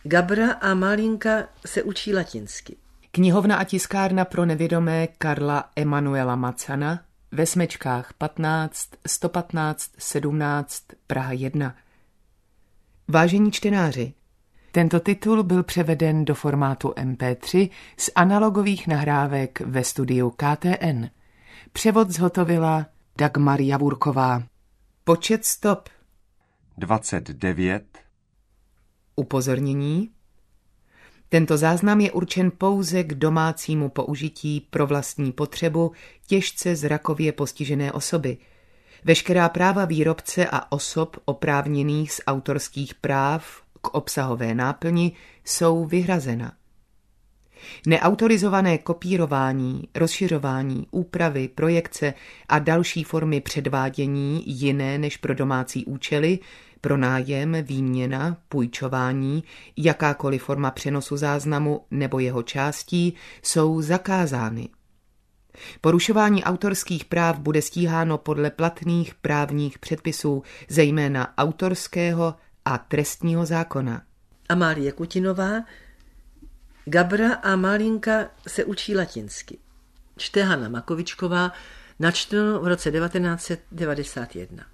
Gabra a Malinka se učí latinsky. Knihovna a tiskárna pro nevědomé Karla Emanuela Macana ve Smečkách 15 115 17 Praha 1. Vážení čtenáři, tento titul byl převeden do formátu MP3 z analogových nahrávek ve studiu KTN. Převod zhotovila Dagmar Javurková. Počet stop 29. Upozornění. Tento záznam je určen pouze k domácímu použití pro vlastní potřebu těžce zrakově postižené osoby. Veškerá práva výrobce a osob oprávněných z autorských práv k obsahové náplni jsou vyhrazena. Neautorizované kopírování, rozšiřování, úpravy, projekce a další formy předvádění jiné než pro domácí účely, pronájem, výměna, půjčování, jakákoliv forma přenosu záznamu nebo jeho částí jsou zakázány. Porušování autorských práv bude stíháno podle platných právních předpisů, zejména autorského a trestního zákona. Amálie Kutinová. Gabra a Malinka se učí latinsky. Čte Hana Makovičková, načteno v roce 1991.